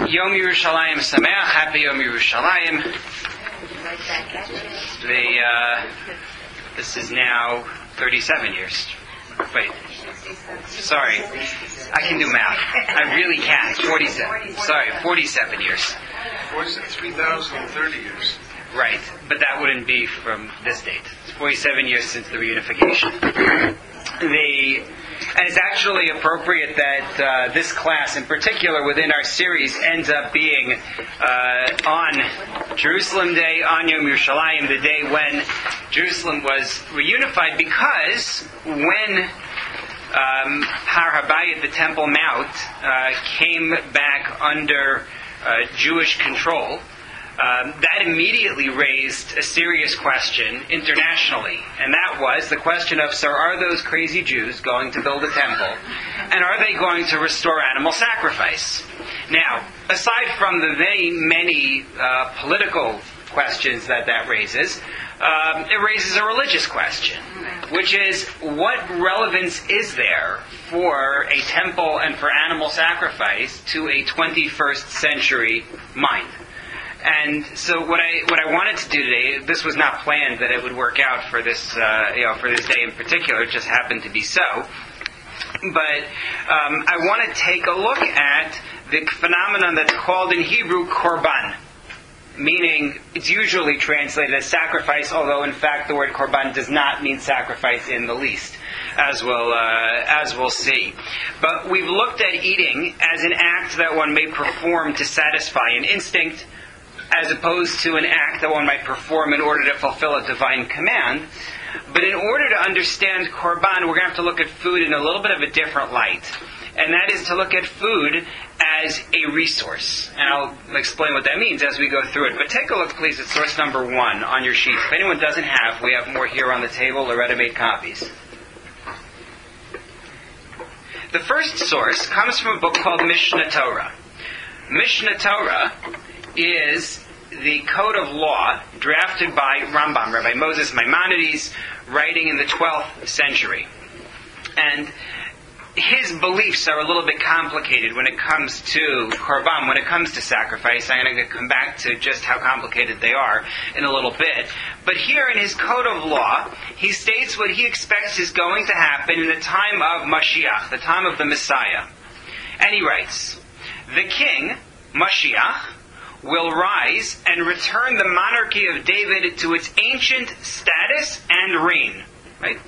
Yom Yerushalayim Sameach, Happy Yom Yerushalayim. This is now 37 years. Wait, sorry, I can do math. I really can. 47. Sorry, 47 years. 3,030 years. Right, but that wouldn't be from this date. It's 47 years since the reunification. And it's actually appropriate that this class in particular within our series ends up being on Jerusalem Day, on Yom Yerushalayim, the day when Jerusalem was reunified, because when Har HaBayit, the Temple Mount, came back under Jewish control, that immediately raised a serious question internationally. And that was the question of, so are those crazy Jews going to build a temple? And are they going to restore animal sacrifice? Now, aside from the many political questions that raises, it raises a religious question, which is, what relevance is there for a temple and for animal sacrifice to a 21st century mind? And so what I wanted to do today, this was not planned that it would work out for this for this day in particular. It just happened to be so. But I want to take a look at the phenomenon that's called in Hebrew korban, meaning it's usually translated as sacrifice, although in fact the word korban does not mean sacrifice in the least, as we'll see. But we've looked at eating as an act that one may perform to satisfy an instinct, as opposed to an act that one might perform in order to fulfill a divine command. But in order to understand korban, we're going to have to look at food in a little bit of a different light. And that is to look at food as a resource. And I'll explain what that means as we go through it. But take a look, please, at source number 1 on your sheet. If anyone doesn't have, we have more here on the table, or ready-made copies. The first source comes from a book called Mishnah Torah. Mishnah Torah is the code of law drafted by Rambam, Rabbi Moses Maimonides, writing in the 12th century. And his beliefs are a little bit complicated when it comes to korban, when it comes to sacrifice. I'm going to come back to just how complicated they are in a little bit. But here in his code of law, he states what he expects is going to happen in the time of Mashiach, the time of the Messiah. And he writes, the king, Mashiach, will rise and return the monarchy of David to its ancient status and reign. Right?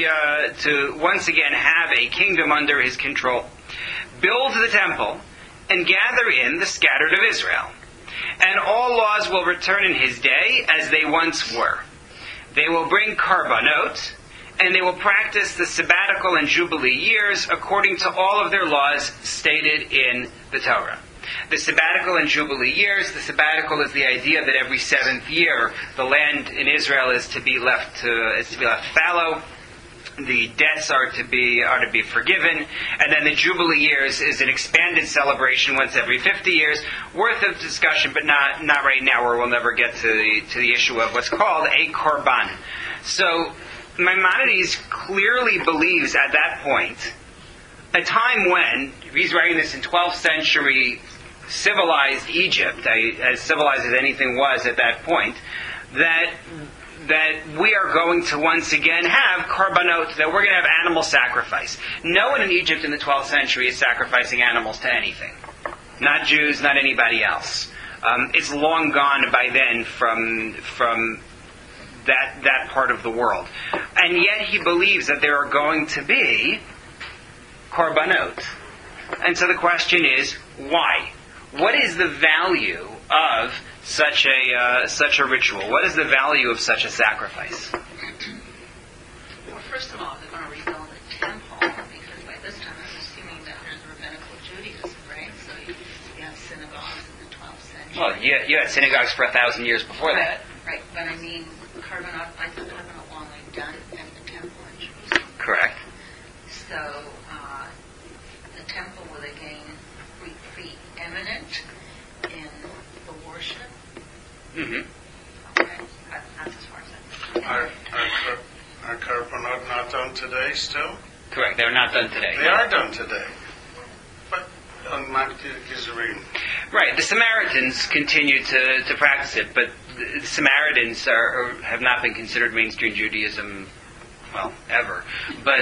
To once again have a kingdom under his control. Build the temple and gather in the scattered of Israel. And all laws will return in his day as they once were. They will bring karbanot, and they will practice the sabbatical and jubilee years according to all of their laws stated in the Torah. The sabbatical and jubilee years, the sabbatical is the idea that every 7th year the land in Israel is to be left fallow. The debts are to be forgiven, and then the jubilee years is an expanded celebration once every 50 years, worth of discussion, but not right now, where we'll never get to the issue of what's called a korban. So Maimonides clearly believes at that point, a time when, if he's writing this in 12th century civilized Egypt, as civilized as anything was at that point, that we are going to once again have korbanot, that we're going to have animal sacrifice. No one in Egypt in the 12th century is sacrificing animals to anything. Not Jews, not anybody else. It's long gone by then from that part of the world. And yet he believes that there are going to be korbanot. And so the question is, why? What is the value of such a ritual? What is the value of such a sacrifice? Well, first of all, they're going to rebuild the temple, because by this time I'm assuming that there's rabbinical Judaism, right? So you have synagogues in the 12th century. Well, you had synagogues for 1,000 years before that. Right, but I mean, korbanot, I thought korbanot long done at the temple in Jerusalem. Correct. So the temple will again be preeminent in the worship. Mm-hmm. Okay, that's as far as I think. Are korbanot not done today still? Correct. They're not done today. They are done today. But on not Gizrim. Right. The Samaritans continue to practice it, but the Samaritans have not been considered mainstream Judaism, well, ever. But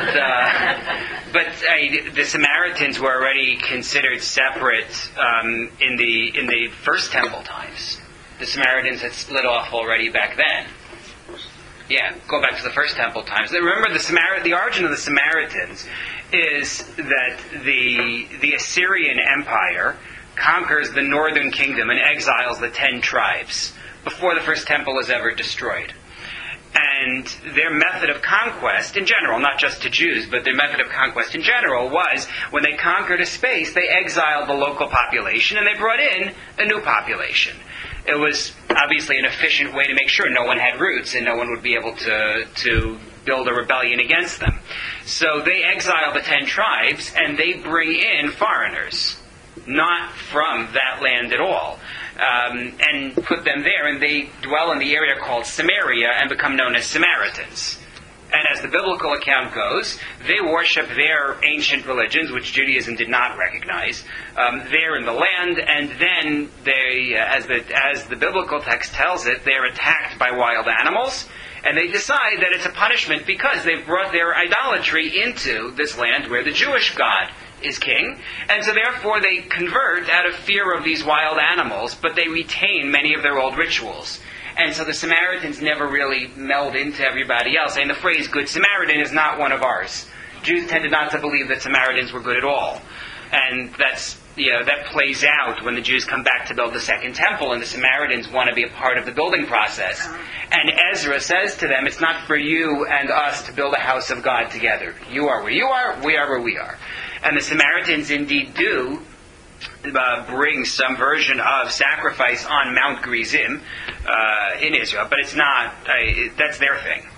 the Samaritans were already considered separate in the first temple times. The Samaritans had split off already back then. Yeah, go back to the first temple times. Remember, the origin of the Samaritans is that the Assyrian Empire conquers the northern kingdom and exiles the 10 tribes before the first temple is ever destroyed. And their method of conquest in general, not just to Jews, but their method of conquest in general was, when they conquered a space, they exiled the local population and they brought in a new population. It was obviously an efficient way to make sure no one had roots and no one would be able to build a rebellion against them. So they exile the 10 tribes and they bring in foreigners, not from that land at all, and put them there, and they dwell in the area called Samaria and become known as Samaritans. And as the biblical account goes, they worship their ancient religions, which Judaism did not recognize, there in the land, and then they, as the biblical text tells it, they're attacked by wild animals, and they decide that it's a punishment because they've brought their idolatry into this land where the Jewish God is king, and so therefore they convert out of fear of these wild animals, but they retain many of their old rituals. And so the Samaritans never really meld into everybody else. And the phrase Good Samaritan is not one of ours. Jews tended not to believe that Samaritans were good at all. And that plays out when the Jews come back to build the second temple, and the Samaritans want to be a part of the building process. And Ezra says to them, it's not for you and us to build a house of God together. You are where you are, we are where we are. And the Samaritans indeed do bring some version of sacrifice on Mount Gerizim in Israel, but it's not. That's their thing.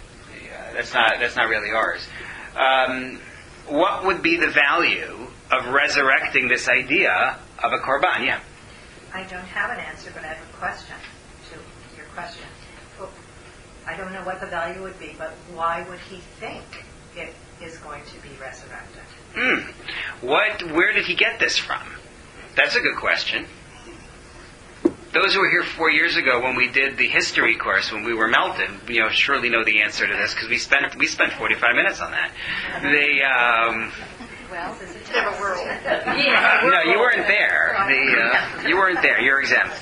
That's not really ours. What would be the value of resurrecting this idea of a korban? Yeah. I don't have an answer, but I have a question to your question. I don't know what the value would be, but why would he think it is going to be resurrected? Where did he get this from? That's a good question. Those who were here 4 years ago when we did the history course, when we were melted, surely know the answer to this, because we spent 45 minutes on that. Well, there's a test. No, you weren't there. You weren't there. You're exempt.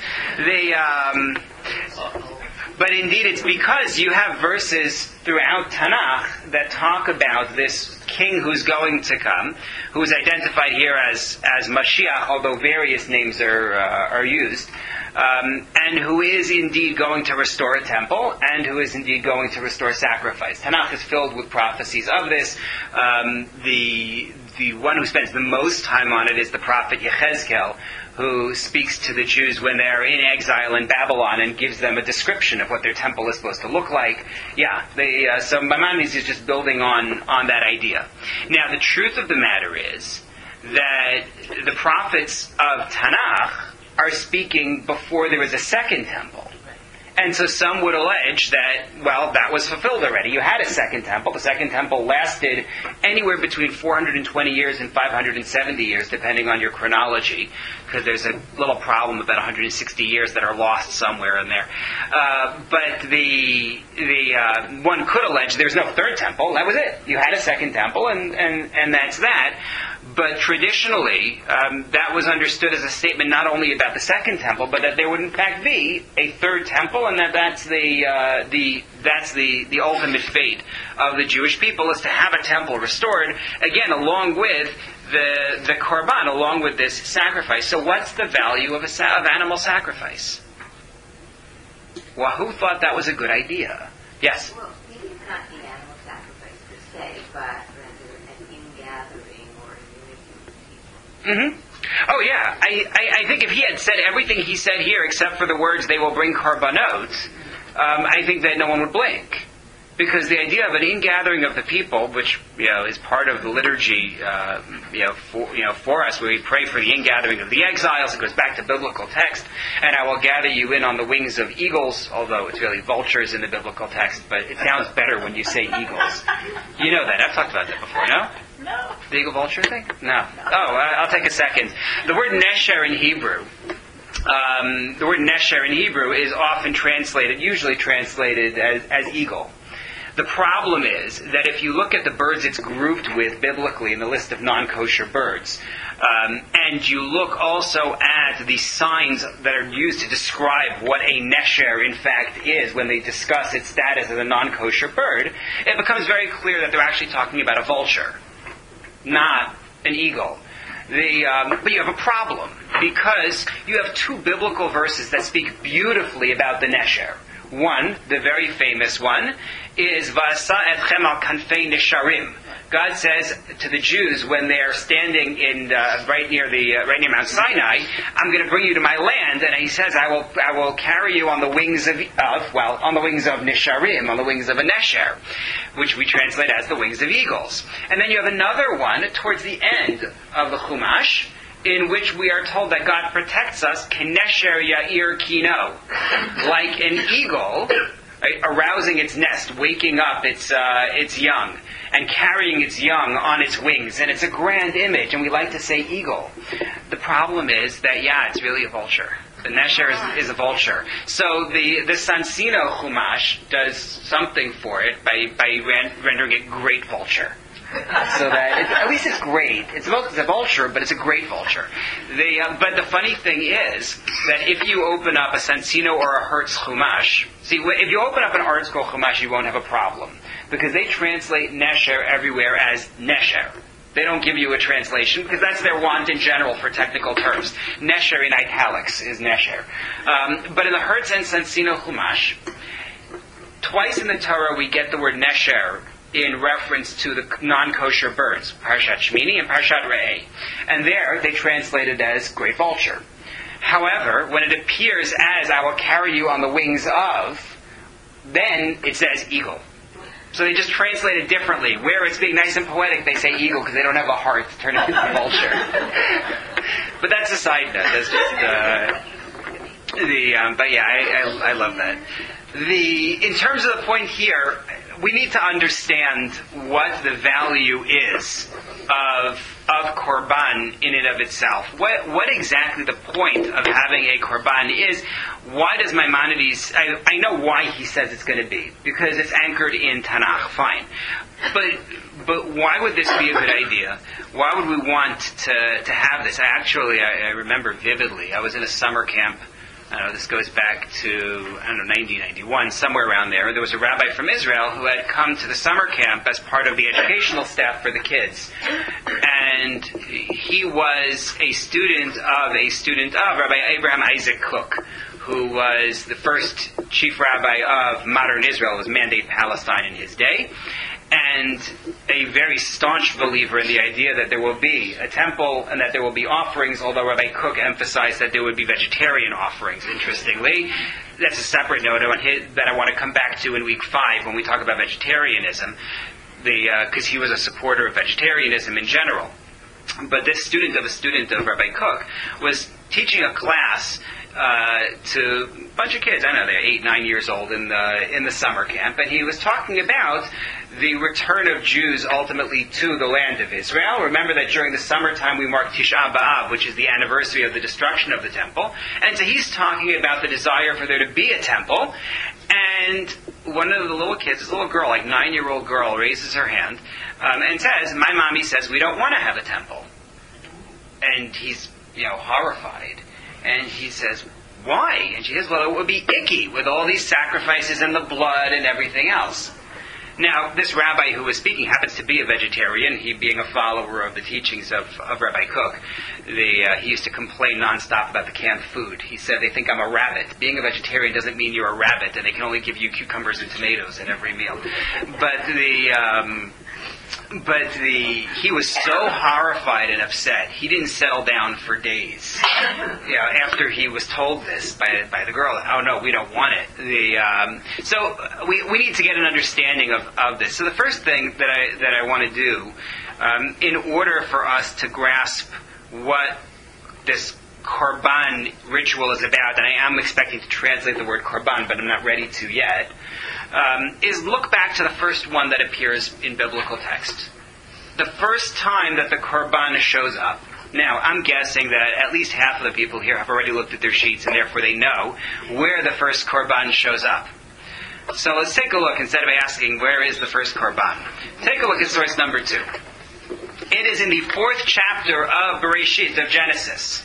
But indeed, it's because you have verses throughout Tanakh that talk about this king who's going to come, who is identified here as Mashiach, although various names are used, and who is indeed going to restore a temple, and who is indeed going to restore sacrifice. Tanakh is filled with prophecies of this. The one who spends the most time on it is the prophet Yechezkel, who speaks to the Jews when they're in exile in Babylon and gives them a description of what their temple is supposed to look like. Yeah, so Maimonides is just building on that idea. Now, the truth of the matter is that the prophets of Tanakh are speaking before there was a second temple. And so some would allege that, that was fulfilled already. You had a second temple. The second temple lasted anywhere between 420 years and 570 years, depending on your chronology, because there's a little problem about 160 years that are lost somewhere in there. But the one could allege there's no third temple. That was it. You had a second temple, and that's that. But traditionally, that was understood as a statement not only about the second temple, but that there would in fact be a third temple, and that's the ultimate fate of the Jewish people, is to have a temple restored again, along with the korban, along with this sacrifice. So, what's the value of animal sacrifice? Well, who thought that was a good idea? Yes. Well, maybe it's not the animal sacrifice per se, but rather an ingathering or unity with people. Mm-hmm. Oh yeah, I think if he had said everything he said here, except for the words "they will bring korbanot," I think that no one would blink, because the idea of an ingathering of the people, which is part of the liturgy, for us, where we pray for the ingathering of the exiles. It goes back to biblical text, and I will gather you in on the wings of eagles, although it's really vultures in the biblical text, but it sounds better when you say eagles. You know that. I've talked about that before, no? No. The eagle vulture thing? No. Oh, I'll take a second. The word nesher in Hebrew. Is often usually translated as eagle. The problem is that if you look at the birds it's grouped with biblically in the list of non-kosher birds, and you look also at the signs that are used to describe what a nesher in fact is when they discuss its status as a non-kosher bird, it becomes very clear that they're actually talking about a vulture, not an eagle. But you have a problem, because you have two biblical verses that speak beautifully about the nesher. One, the very famous one, is Va'asa etchem al kanfei nesharim. God says to the Jews when they are standing in right near Mount Sinai, "I'm going to bring you to my land," and He says, "I will carry you on the wings of nesharim, on the wings of a nesher," which we translate as the wings of eagles. And then you have another one towards the end of the Chumash, in which we are told that God protects us, Kenesher Yair Kino, like an eagle, right, arousing its nest, waking up its young, and carrying its young on its wings. And it's a grand image, and we like to say eagle. The problem is that, it's really a vulture. The nesher is a vulture. So the Sansino Chumash does something for it by rendering it great vulture. So that at least it's great. It's a vulture, but it's a great vulture. But the funny thing is that if you open up a Sansino or a Hertz Chumash, if you open up an Art Scroll Chumash, you won't have a problem, because they translate nesher everywhere as nesher. They don't give you a translation, because that's their want in general for technical terms. Nesher in italics is nesher. But in the Hertz and Sansino Chumash, twice in the Torah we get the word nesher in reference to the non-kosher birds, Parshat Shmini and Parshat Re'eh. And there they translate it as great vulture. However, when it appears as "I will carry you on the wings of," then it says eagle. So they just translate it differently. Where it's being nice and poetic, they say eagle because they don't have a heart to turn it into a vulture. But that's a side note. That's just but I love that. In terms of the point here, we need to understand what the value is of korban in and of itself. What exactly the point of having a korban is. Why does Maimonides, I know why he says it's going to be, because it's anchored in Tanakh, fine. But why would this be a good idea? Why would we want to have this? I remember vividly, I was in a summer camp. This goes back to, 1991, somewhere around there. There was a rabbi from Israel who had come to the summer camp as part of the educational staff for the kids. And he was a student of Rabbi Abraham Isaac Kook, who was the first chief rabbi of modern Israel, was Mandate Palestine in his day, and a very staunch believer in the idea that there will be a temple and that there will be offerings, although Rabbi Kook emphasized that there would be vegetarian offerings, interestingly. That's a separate note that I want to come back to in week 5 when we talk about vegetarianism, because he was a supporter of vegetarianism in general. But this student of Rabbi Kook was teaching a class to a bunch of kids. I know they're 8, 9 years old in the summer camp, and he was talking about the return of Jews ultimately to the land of Israel. Remember that during the summertime we mark Tisha B'Av, which is the anniversary of the destruction of the temple, and so he's talking about the desire for there to be a temple. And one of the little kids, this little girl, like 9-year-old girl, raises her hand and says, "My mommy says we don't want to have a temple." And he's horrified. And he says, "Why?" And she says, "Well, it would be icky with all these sacrifices and the blood and everything else." Now, this rabbi who was speaking happens to be a vegetarian, he being a follower of the teachings of Rabbi Kook. He used to complain nonstop about the canned food. He said, "They think I'm a rabbit. Being a vegetarian doesn't mean you're a rabbit, and they can only give you cucumbers and tomatoes at every meal." But he was so horrified and upset, he didn't settle down for days. After he was told this by the girl, "Oh no, we don't want it." So we need to get an understanding of this. So the first thing that I want to do, in order for us to grasp what this korban ritual is about, and I am expecting to translate the word korban, but I'm not ready to yet, is look back to the first one that appears in biblical text. the first time that the korban shows up. Now, I'm guessing that at least half of the people here have already looked at their sheets, and therefore they know where the first korban shows up. So let's take a look, instead of asking, where is the first korban? Take a look at source number 2. It is in the 4th chapter of Bereshit, of Genesis.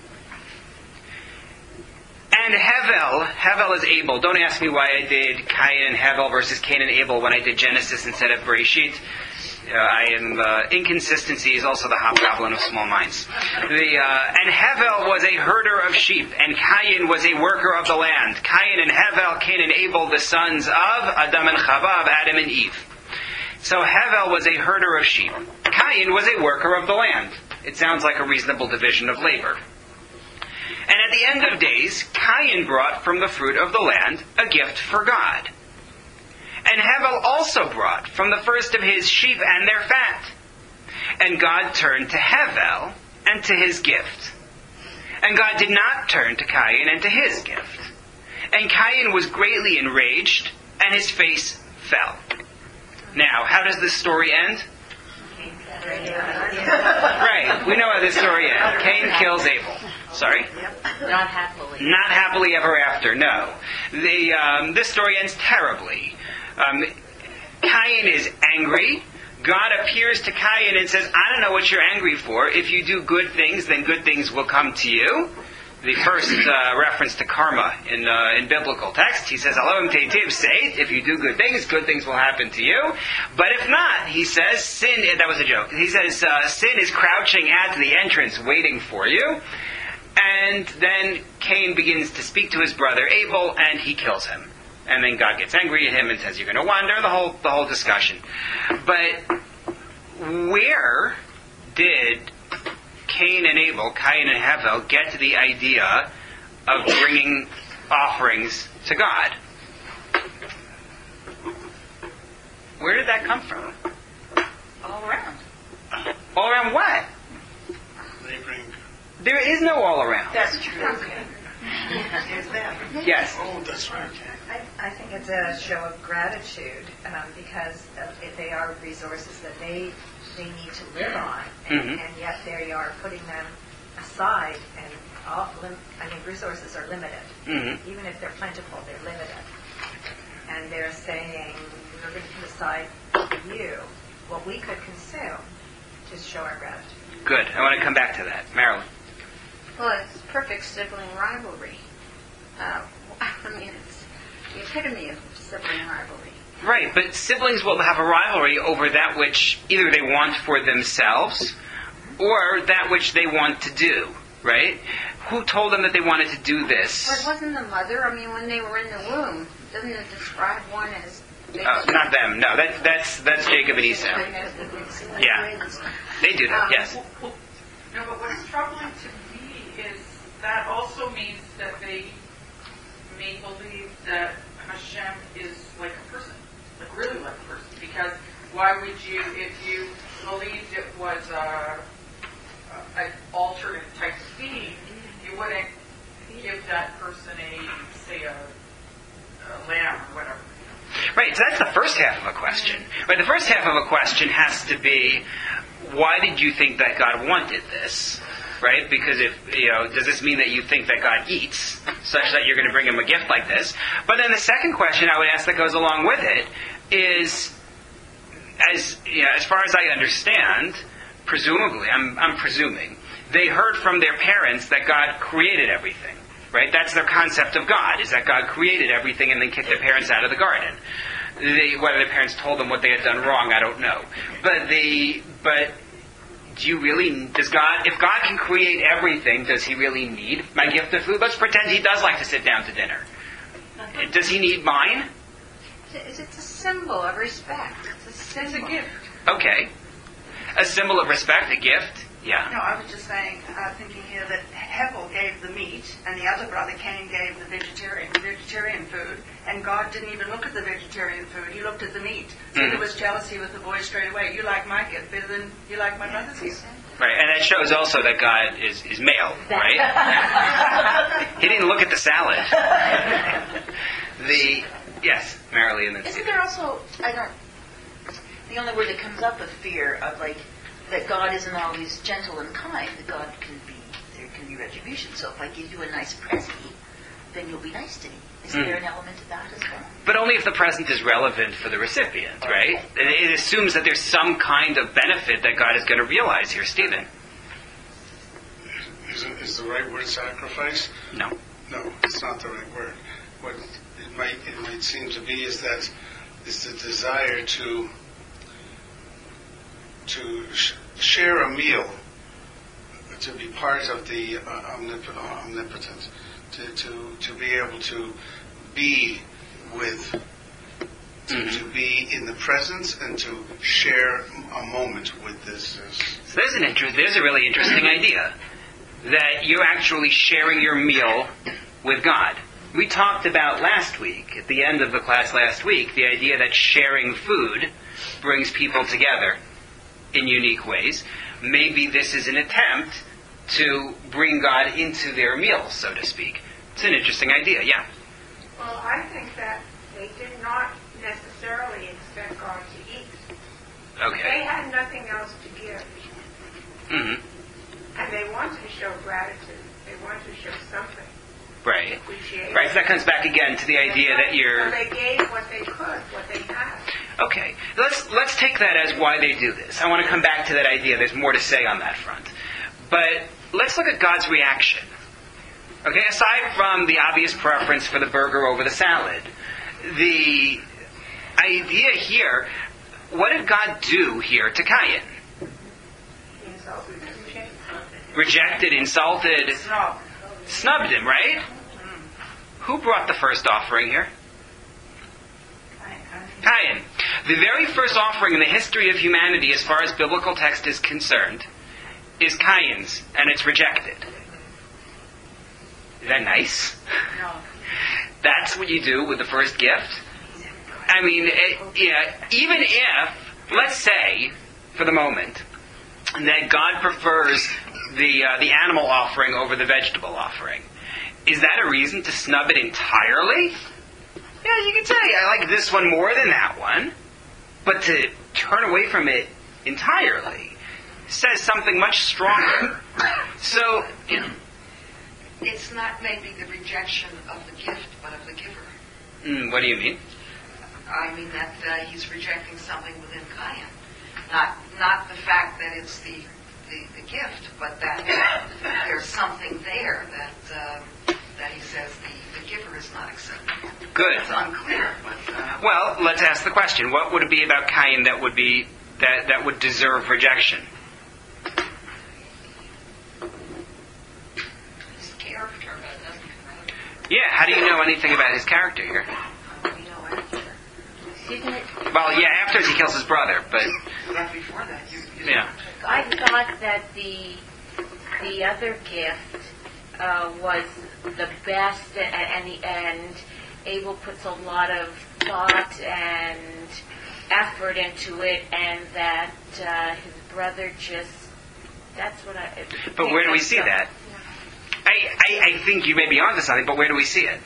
And Hevel is Abel. Don't ask me why I did Cain and Hevel versus Cain and Abel when I did Genesis instead of Bereshit. Inconsistency is also the hobgoblin of small minds. And Hevel was a herder of sheep, and Cain was a worker of the land. Cain and Hevel, Cain and Abel, the sons of Adam and Chava, of Adam and Eve. So Hevel was a herder of sheep. Cain was a worker of the land. It sounds like a reasonable division of labor. And at the end of days, Cain brought from the fruit of the land a gift for God. And Hevel also brought from the first of his sheep and their fat. And God turned to Hevel and to his gift. And God did not turn to Cain and to his gift. And Cain was greatly enraged, and his face fell. Now, how does this story end? Right, we know how this story ends. Cain kills Abel. Sorry? Not happily. Not happily ever after, no. This story ends terribly. Cain is angry. God appears to Cain and says, I don't know what you're angry for. If you do good things, then good things will come to you. The first reference to karma in biblical text, he says, Elohim teitiv, say, if you do good things will happen to you. But if not, he says, sin, that was a joke. He says, sin is crouching at the entrance waiting for you. And then Cain begins to speak to his brother Abel, and he kills him. And then God gets angry at him and says, you're going to wander, the whole discussion. But where did Cain and Hevel, get to the idea of bringing offerings to God? Where did that come from? All around. All around what? They bring. There is no all around. That's true. Here's them. Yes. Oh, that's right. I think it's a show of gratitude because they are resources that they need to live on, and yet they are putting them aside. And resources are limited. Mm-hmm. Even if they're plentiful, they're limited. And they're saying, we're going to put aside for you what we could consume to show our gratitude. Good. I want to come back to that. Marilyn. Well, it's perfect sibling rivalry. It's the epitome of sibling rivalry. Right, but siblings will have a rivalry over that which either they want for themselves or that which they want to do, right? Who told them that they wanted to do this? Well, it wasn't the mother. When they were in the womb, doesn't it describe one as... not them. No, that's Jacob and Esau. Yeah, they do that, yes. No, but what's troubling to me is that also means that they may believe that Hashem is like a person, like really like a person. Because why would you, if you believed it was an alternate type of being, you wouldn't give that person a lamb or whatever. Right, so that's the first half of a question. Right, the first half of a question has to be, why did you think that God wanted this? Right? Because does this mean that you think that God eats, such that you're going to bring him a gift like this? But then the second question I would ask that goes along with it is, as far as I understand, presumably, I'm presuming, they heard from their parents that God created everything. Right? That's their concept of God, is that God created everything and then kicked their parents out of the garden. Whether their parents told them what they had done wrong, I don't know. But do you really, if God can create everything, does he really need my gift of food? Let's pretend he does like to sit down to dinner. Does he need mine? It's a symbol of respect. It's a gift. Okay. A symbol of respect, a gift? Yeah. No, I was just saying, thinking here that Hevel gave the meat, and the other brother Cain gave the vegetarian food, and God didn't even look at the vegetarian food; He looked at the meat. So there was jealousy with the boy straight away. You like my gift better than you like my brother's gift. Right, and that shows also that God is male, right? He didn't look at the salad. Yes, Marilee, and then Isn't there also, The only word that comes up with fear of like that God isn't always gentle and kind. That God there can be retribution. So if I give you a nice present, then you'll be nice to me. Isn't there an element of that as well? But only if the present is relevant for the recipient, right? It assumes that there's some kind of benefit that God is going to realize here. Stephen? Is the right word sacrifice? No. No, it's not the right word. What it might seem to be is the desire to share a meal, to be part of the omnipotent, to be able to be with, to be in the presence and to share a moment with this. So there's a really interesting idea, that you're actually sharing your meal with God. We talked about last week, at the end of the class last week, the idea that sharing food brings people together in unique ways. Maybe this is an attempt to bring God into their meal, so to speak. It's an interesting idea, yeah. Well, I think that they did not necessarily expect God to eat. Okay. They had nothing else to give. Mm-hmm. And they wanted to show gratitude. They wanted to show something. Right. Appreciation. Right, so that comes back again to the idea that you're... So they gave what they could, what they had. Okay, let's take that as why they do this. I want to come back to that idea. There's more to say on that front. But let's look at God's reaction. Okay, aside from the obvious preference for the burger over the salad, the idea here, what did God do here to Cain? Rejected, insulted, snubbed him, right? Who brought the first offering here? Cain. The very first offering in the history of humanity, as far as biblical text is concerned, is Cain's, and it's rejected. Is that nice? No. That's what you do with the first gift? I mean, even if, let's say, for the moment, that God prefers the animal offering over the vegetable offering, is that a reason to snub it entirely? Yeah, you can say, I like this one more than that one. But to turn away from it entirely says something much stronger. So, it's not maybe the rejection of the gift, but of the giver. What do you mean? I mean that he's rejecting something within Cain. Not the fact that it's the gift, but that there's something there that he says the giver is not accepting. Good. It's unclear. But, well, let's ask the question. What would it be about Cain that would deserve rejection? his character, but it doesn't come out. Yeah, how do you know anything about his character here? We know after. Well, yeah, after he kills his brother, but... But before that, you yeah. I thought that the other gift was the best, and Abel puts a lot of thought and effort into it, and that his brother that's what I... But where do we see that? I think you may be onto something, but where do we see it?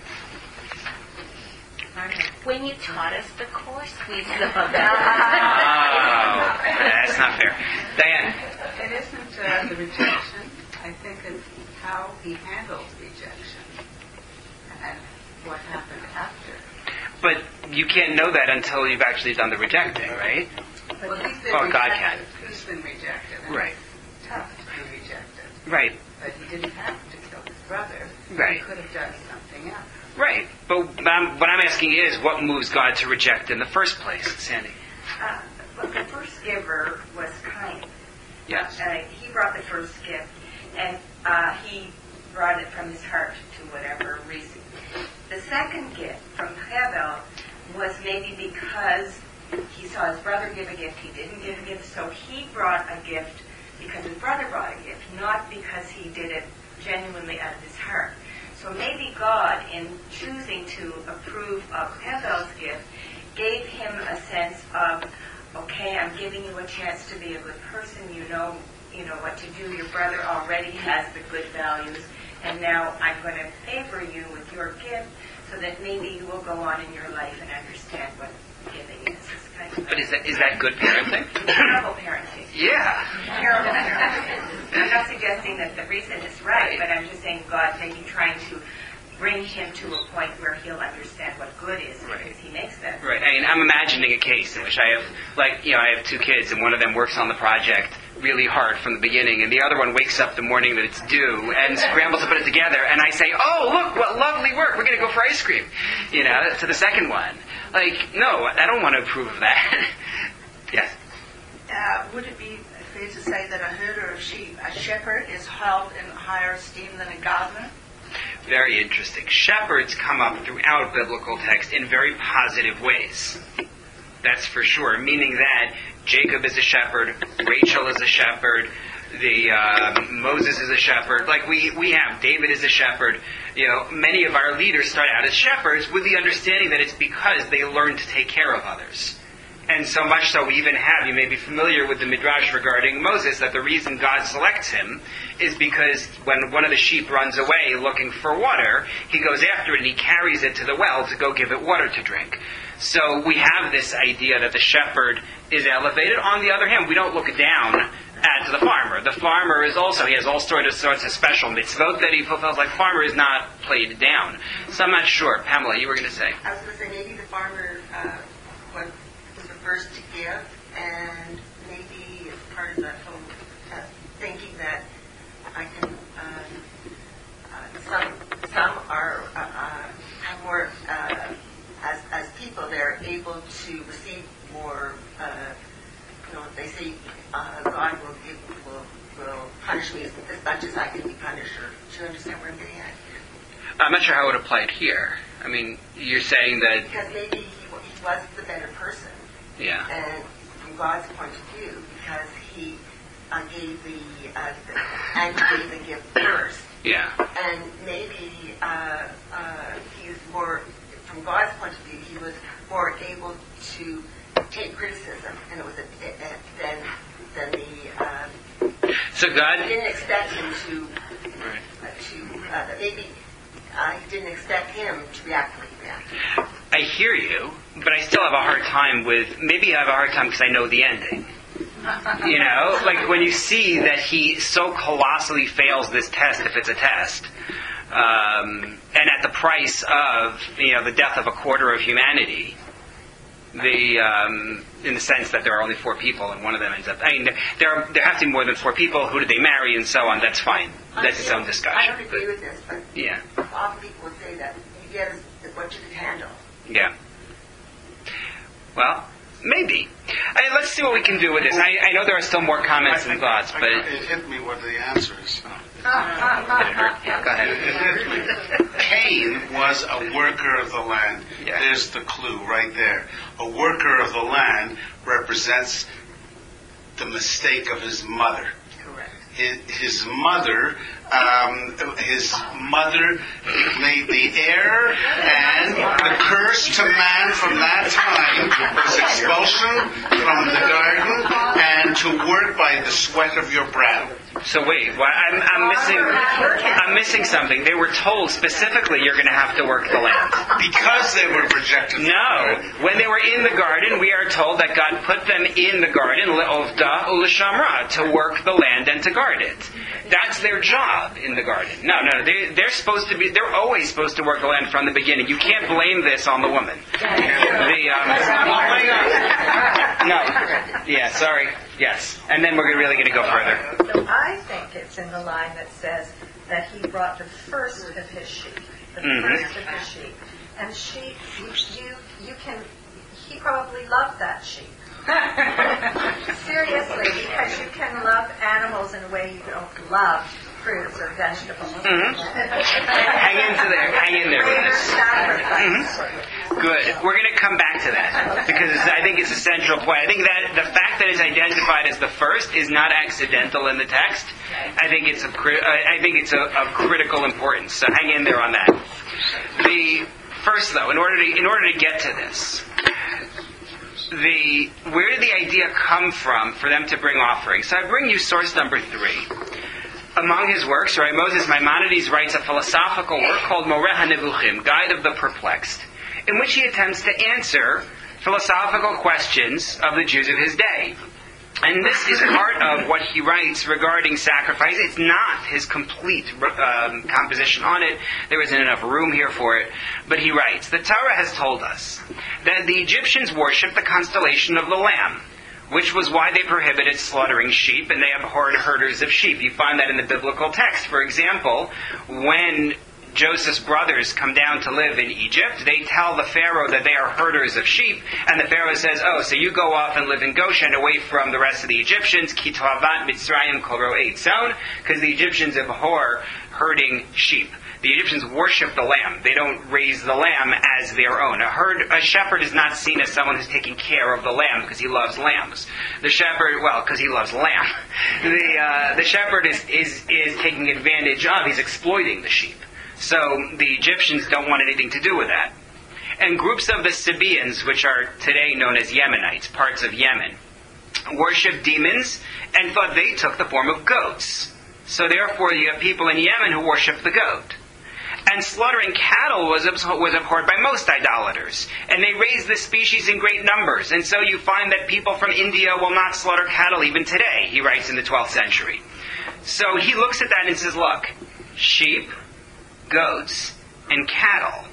When you taught us the course, we saw Oh, that. that's not fair. Diane? It isn't the rejection. I think it's how he handles rejection and what happened after. But you can't know that until you've actually done the rejecting, right? Well, he's been God rejected. can. He's been rejected. And Right. It's tough to be rejected. Right. But he didn't have to kill his brother. Right. He could have done something else. Right. But what I'm asking is, what moves God to reject in the first place, Sandy? Well, the first giver was Cain. Yes. He brought the first gift, and he brought it from his heart to whatever reason. The second gift from Hevel was maybe because he saw his brother give a gift, he didn't give a gift, so he brought a gift because his brother brought a gift, not because he did it genuinely out of his heart. So maybe God, in choosing to approve of Hevel's gift, gave him a sense of, okay, I'm giving you a chance to be a good person. You know what to do. Your brother already has the good values, and now I'm going to favor you with your gift, so that maybe you will go on in your life and understand what giving is. It's But is that good parenting? Terrible parenting. Yeah. Terrible parenting. I'm not suggesting that the reason is right, but I'm just saying God may be trying to bring him to a point where he'll understand what good is because he makes that. Right. I mean, I'm imagining a case in which I have 2 kids, and one of them works on the project really hard from the beginning, and the other one wakes up the morning that it's due and scrambles to put it together, and I say, "Oh, look, what lovely work! We're going to go for ice cream," to the second one. No, I don't want to approve of that. Yes. Would it be fair to say that a herder of sheep, a shepherd, is held in higher esteem than a gardener? Very interesting. Shepherds come up throughout biblical text in very positive ways. That's for sure. Meaning that Jacob is a shepherd, Rachel is a shepherd, Moses is a shepherd. We have David is a shepherd. Many of our leaders start out as shepherds with the understanding that it's because they learn to take care of others. And so much so we even have, you may be familiar with the Midrash regarding Moses, that the reason God selects him is because when one of the sheep runs away looking for water, he goes after it and he carries it to the well to go give it water to drink. So we have this idea that the shepherd is elevated. On the other hand, we don't look down at the farmer. The farmer is also, he has all sorts of special mitzvot that he fulfills. Farmer is not played down. So I'm not sure. Pamela, you were going to say? I was going to say maybe the farmer was the first to give, and maybe it's part of that whole thinking that I can. Some are have more as people. They're able to receive more. They say God will punish me as much as I can be punished. Do you understand where I'm getting at? I'm not sure how it would apply here. I mean, you're saying that because maybe he was the better person. Yeah. And from God's point of view, because he gave the gift first. Yeah. And maybe he's more, from God's point of view, he was more able to take criticism, and it was than the. So God didn't expect him to. Maybe he didn't expect him to react the way he reacted. I hear you, but I still have a hard time maybe I have a hard time because I know the ending. When you see that he so colossally fails this test, if it's a test, and at the price of, the death of a quarter of humanity, in the sense that there are only 4 people and one of them ends up, there have to be more than 4 people, who did they marry and so on, that's fine. That's its own discussion. I don't agree with this, but yeah. Often people would say that you get what you can handle. Yeah. Well, maybe. Let's see what we can do with this. I know there are still more comments and thoughts, but it hit me what the answer is. Go ahead. It hit me. Cain was a worker of the land. Yeah. There's the clue right there. A worker of the land represents the mistake of his mother. Correct. His mother made the error, and the curse to man from that time was expulsion from the garden and to work by the sweat of your brow. So wait, I'm missing something. They were told specifically you're going to have to work the land. Because they were rejected. No. When they were in the garden, we are told that God put them in the garden, le'ovda u'lishamra, to work the land and to guard it. That's their job in the garden. No. They're always supposed to work the land from the beginning. You can't blame this on the woman. No. Yeah, sorry. Yes. And then we're really going to go further. So I think it's in the line that says that he brought the first of his sheep. The first of his sheep. And sheep, he probably loved that sheep. Seriously, because you can love animals in a way you don't love fruits or vegetables. Hang in there with this. Good. We're going to come back to that because I think it's a central point. I think that the fact that it's identified as the first is not accidental in the text. I think it's of critical importance. So hang in there on that. The first, though, in order to get to this, where did the idea come from for them to bring offerings? So I bring you source number 3. Among his works, Rabbi Moses Maimonides writes a philosophical work called Moreh HaNevuchim, Guide of the Perplexed, in which he attempts to answer philosophical questions of the Jews of his day. And this is part of what he writes regarding sacrifice. It's not his complete composition on it. There isn't enough room here for it. But he writes, the Torah has told us that the Egyptians worshipped the constellation of the Lamb, which was why they prohibited slaughtering sheep, and they abhorred herders of sheep. You find that in the biblical text. For example, when Joseph's brothers come down to live in Egypt, they tell the Pharaoh that they are herders of sheep, and the Pharaoh says, oh, so you go off and live in Goshen away from the rest of the Egyptians, ki toavat Mitzrayim kol ro'ei tzon, because the Egyptians abhor herding sheep. The Egyptians worship the lamb. They don't raise the lamb as their own. A shepherd is not seen as someone who's taking care of the lamb because he loves lambs. The shepherd, well, because he loves lamb. The shepherd is taking advantage of, he's exploiting the sheep. So the Egyptians don't want anything to do with that. And groups of the Sabaeans, which are today known as Yemenites, parts of Yemen, worship demons and thought they took the form of goats. So therefore you have people in Yemen who worship the goat. And slaughtering cattle was abhorred by most idolaters. And they raised this species in great numbers. And so you find that people from India will not slaughter cattle even today, he writes in the 12th century. So he looks at that and says, look, sheep, goats, and cattle,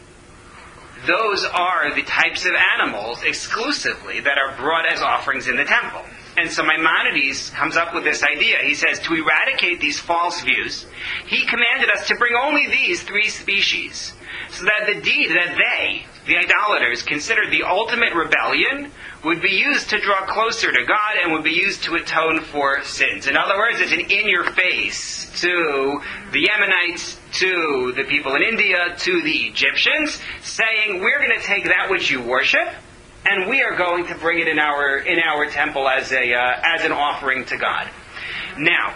those are the types of animals exclusively that are brought as offerings in the temple. And so Maimonides comes up with this idea. He says, to eradicate these false views, he commanded us to bring only these three species, so that the deed that they, the idolaters, considered the ultimate rebellion would be used to draw closer to God and would be used to atone for sins. In other words, it's an in-your-face to the Yemenites, to the people in India, to the Egyptians, saying, we're going to take that which you worship, and we are going to bring it in our temple as an offering to God. Now,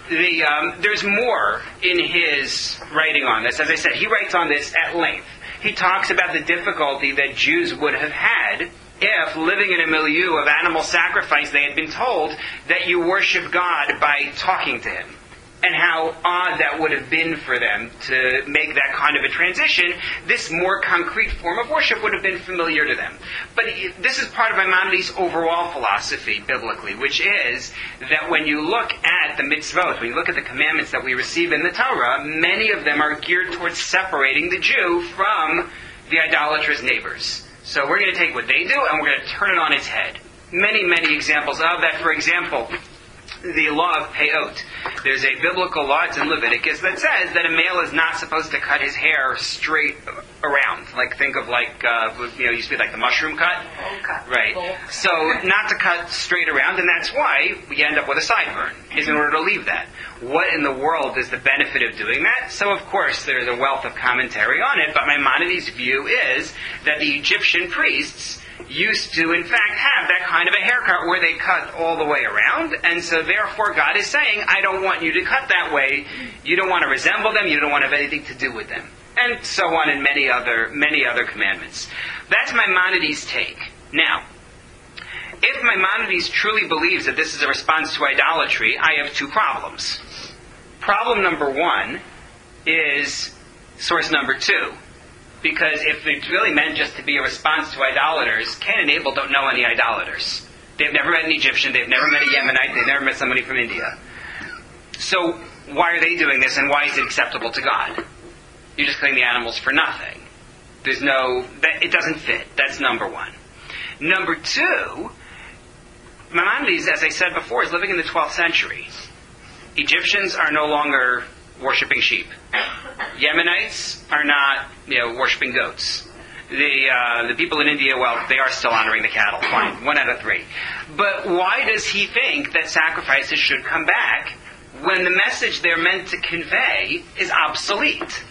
there's more in his writing on this. As I said, he writes on this at length. He talks about the difficulty that Jews would have had if, living in a milieu of animal sacrifice, they had been told that you worship God by talking to Him. And how odd that would have been for them to make that kind of a transition. This more concrete form of worship would have been familiar to them. But this is part of Maimonides' overall philosophy, biblically, which is that when you look at the mitzvot, when you look at the commandments that we receive in the Torah, many of them are geared towards separating the Jew from the idolatrous neighbors. So we're going to take what they do and we're going to turn it on its head. Many, many examples of that. For example, the law of peyot. There's a biblical law, it's in Leviticus, that says that a male is not supposed to cut his hair straight around. Like, think of used to be like the mushroom cut. Right. So, not to cut straight around, and that's why we end up with a sideburn, is in order to leave that. What in the world is the benefit of doing that? So, of course, there's a wealth of commentary on it, but Maimonides' view is that the Egyptian priests used to, in fact, have that kind of a haircut where they cut all the way around, and so therefore God is saying, I don't want you to cut that way. You don't want to resemble them. You don't want to have anything to do with them. And so on in many other commandments. That's Maimonides' take. Now, if Maimonides truly believes that this is a response to idolatry, I have two problems. Problem number one is source number two. Because if it's really meant just to be a response to idolaters, Cain and Abel don't know any idolaters. They've never met an Egyptian, they've never met a Yemenite, they've never met somebody from India. So why are they doing this and why is it acceptable to God? You're just killing the animals for nothing. It doesn't fit. That's number one. Number two, Maimonides, as I said before, is living in the 12th century. Egyptians are no longer worshipping sheep. Yemenites are not, worshipping goats. The people in India, well, they are still honoring the cattle. Fine, 1 out of 3. But why does he think that sacrifices should come back when the message they're meant to convey is obsolete?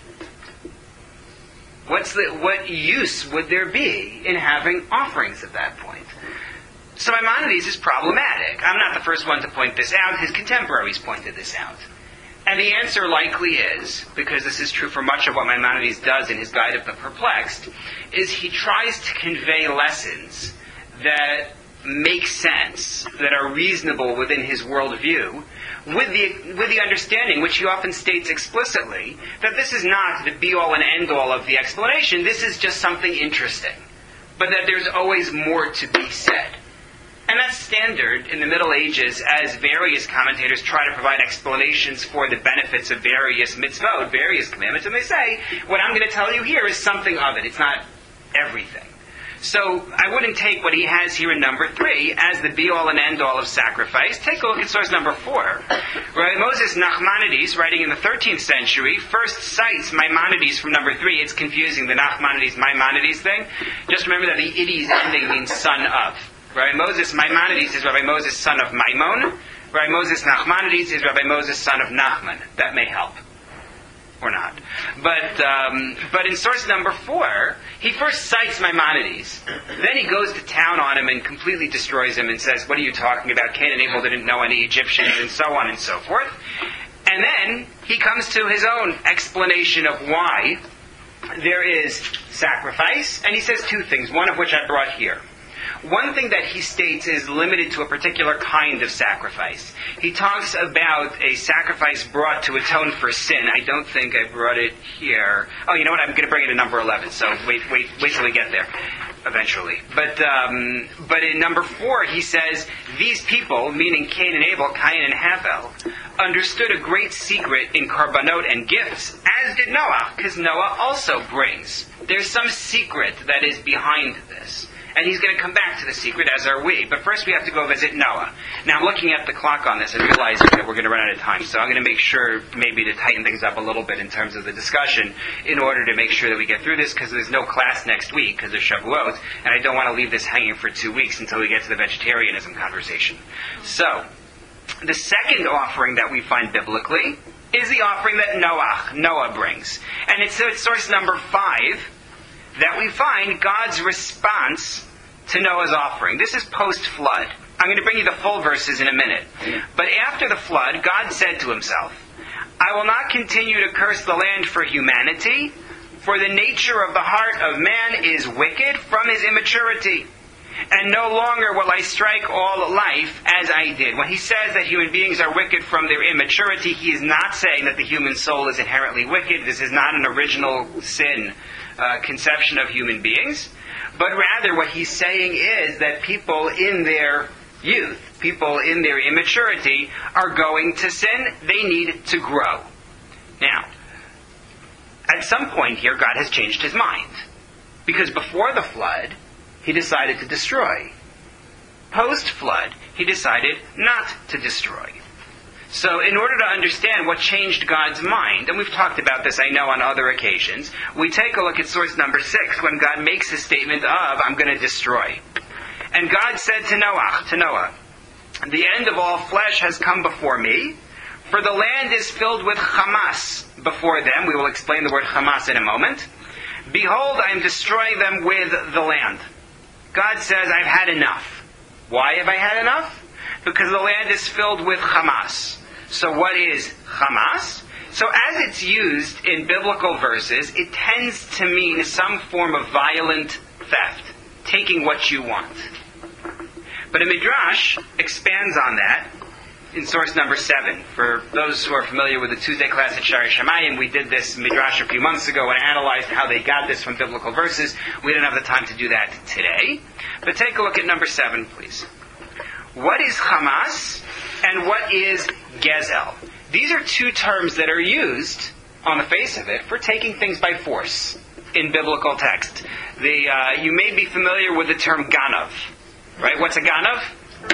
What use would there be in having offerings at that point? So Maimonides is problematic. I'm not the first one to point this out. His contemporaries pointed this out. And the answer likely is, because this is true for much of what Maimonides does in his Guide of the Perplexed, is he tries to convey lessons that make sense, that are reasonable within his worldview, with the understanding, which he often states explicitly, that this is not the be-all and end-all of the explanation, this is just something interesting. but that there's always more to be said. And that's standard in the Middle Ages as various commentators try to provide explanations for the benefits of various mitzvot, various commandments, and they say, what I'm going to tell you here is something of it. It's not everything. So I wouldn't take what he has here in number 3 as the be-all and end-all of sacrifice. Take a look at source number 4. Rabbi Moses Nachmanides, writing in the 13th century, first cites Maimonides from number 3. It's confusing, the Nachmanides-Maimonides thing. Just remember that the ides ending means son of. Rabbi Moses Maimonides is Rabbi Moses, son of Maimon. Rabbi Moses Nachmanides is Rabbi Moses, son of Nachman. That may help. Or not. But in source number 4, he first cites Maimonides. Then he goes to town on him and completely destroys him and says, what are you talking about? Cain and Abel didn't know any Egyptians, and so on and so forth. And then he comes to his own explanation of why there is sacrifice. And he says 2 things, one of which I brought here. One thing that he states is limited to a particular kind of sacrifice. He talks about a sacrifice brought to atone for sin. I don't think I brought it here. Oh, you know what? I'm going to bring it to number 11. So wait till we get there eventually. But in number 4, he says, these people, meaning Cain and Abel, Cain and Havel, understood a great secret in karbanot and gifts, as did Noah, because Noah also brings. There's some secret that is behind this. And he's going to come back to the secret, as are we. But first we have to go visit Noah. Now, I'm looking at the clock on this and realizing that we're going to run out of time. So I'm going to make sure maybe to tighten things up a little bit in terms of the discussion in order to make sure that we get through this, because there's no class next week because of Shavuot, and I don't want to leave this hanging for 2 weeks until we get to the vegetarianism conversation. So, the second offering that we find biblically is the offering that Noah brings. And it's source number 5 that we find God's response to Noah's offering. This is post-flood. I'm going to bring you the full verses in a minute. But after the flood, God said to himself, I will not continue to curse the land for humanity, for the nature of the heart of man is wicked from his immaturity. And no longer will I strike all life as I did. When he says that human beings are wicked from their immaturity, he is not saying that the human soul is inherently wicked. This is not an original sin conception of human beings. But rather what he's saying is that people in their youth, people in their immaturity, are going to sin. They need to grow. Now, at some point here, God has changed his mind. Because before the flood, he decided to destroy. Post-flood, he decided not to destroy. So in order to understand what changed God's mind, and we've talked about this, I know, on other occasions, we take a look at source number 6 when God makes his statement of, I'm going to destroy. And God said to Noah, the end of all flesh has come before me, for the land is filled with Hamas before them. We will explain the word Hamas in a moment. Behold, I am destroying them with the land. God says, I've had enough. Why have I had enough? Because the land is filled with Hamas. So what is Hamas? So as it's used in biblical verses, it tends to mean some form of violent theft, taking what you want. But a Midrash expands on that in source number 7. For those who are familiar with the Tuesday class at Shari Shamayim, we did this Midrash a few months ago and analyzed how they got this from biblical verses. We don't have the time to do that today. But take a look at number 7, please. What is Hamas and what is Gezel? These are 2 terms that are used, on the face of it, for taking things by force in biblical text. You may be familiar with the term ganav. Right? What's a ganav?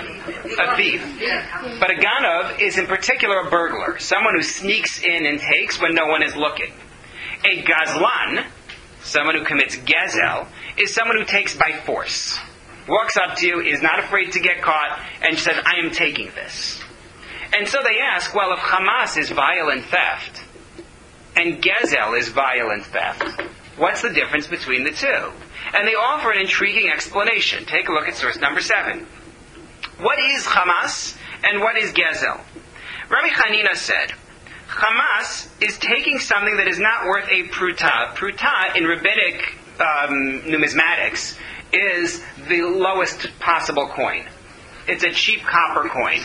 A thief. But a ganav is in particular a burglar, someone who sneaks in and takes when no one is looking. A gazlan, someone who commits gezel, is someone who takes by force. Walks up to you, is not afraid to get caught, and says, I am taking this. And so they ask, well, if Hamas is violent theft, and Gezel is violent theft, what's the difference between the 2? And they offer an intriguing explanation. Take a look at source number 7. What is Hamas, and what is Gezel? Rabbi Hanina said, Hamas is taking something that is not worth a pruta. Pruta, in rabbinic numismatics, is the lowest possible coin. It's a cheap copper coin.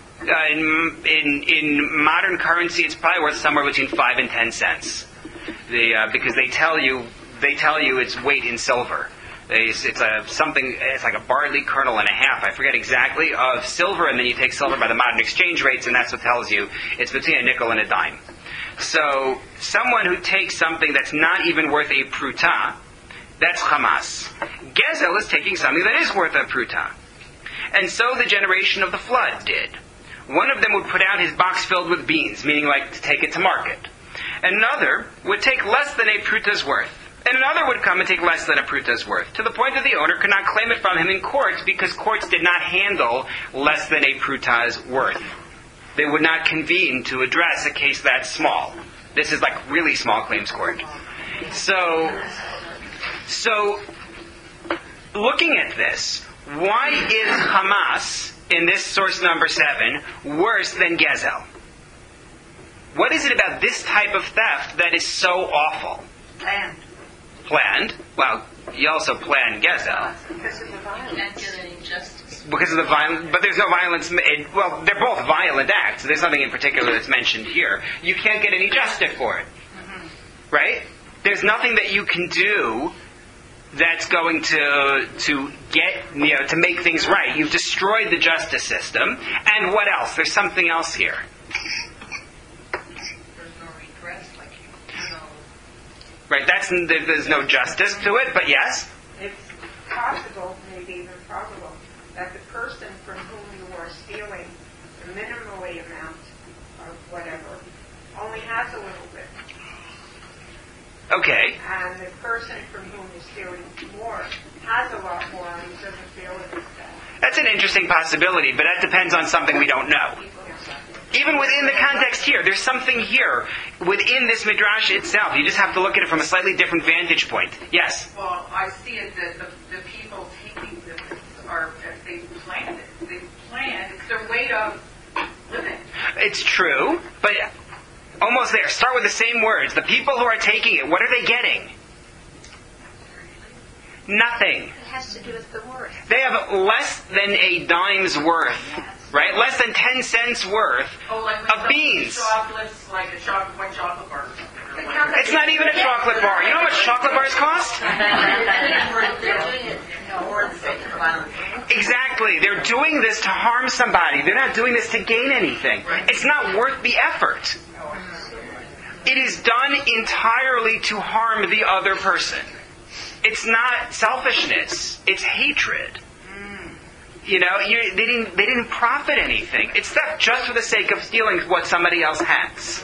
In modern currency, it's probably worth somewhere between 5 and 10 cents. Because they tell you its weight in silver. It's like a barley kernel and a half, I forget exactly, of silver, and then you take silver by the modern exchange rates, and that's what tells you it's between a nickel and a dime. So someone who takes something that's not even worth a pruta, that's chamas. Gezel is taking something that is worth a pruta. And so the generation of the flood did. One of them would put out his box filled with beans, meaning like to take it to market. Another would take less than a pruta's worth. And another would come and take less than a pruta's worth, to the point that the owner could not claim it from him in courts because courts did not handle less than a pruta's worth. They would not convene to address a case that small. This is like really small claims court. So looking at this, why is Hamas, in this source number 7, worse than Gezel? What is it about this type of theft that is so awful? Planned? Well, you also plan Gezel. Because of the violence. You can't get any justice. Because of the violence, but there's no violence. Well, they're both violent acts. There's nothing in particular that's mentioned here. You can't get any justice for it, right? There's nothing that you can do that's going to get to make things right. You've destroyed the justice system, and what else? There's something else here. Right, there's no justice to it, but yes? It's possible, maybe even probable, that the person from whom you are stealing the minimally amount of whatever only has a little bit. Okay. And the person from whom you're stealing more has a lot more and doesn't feel it as bad. That's an interesting possibility, but that depends on something we don't know. Even within the context here, there's something here within this midrash itself. You just have to look at it from a slightly different vantage point. Yes? Well, I see it that the people taking this they planned it. They planned, it's their way of living. It's true, but almost there. Start with the same words. The people who are taking it, what are they getting? Nothing. It has to do with the worth. They have less than a dime's worth. Right? Less than 10 cents worth of beans. Chocolates, like a white chocolate bar. It's not even a chocolate bar. You know how much chocolate bars cost? Exactly. They're doing this to harm somebody. They're not doing this to gain anything. It's not worth the effort. It is done entirely to harm the other person. It's not selfishness. It's hatred. You know, they didn't profit anything. It's theft just for the sake of stealing what somebody else has.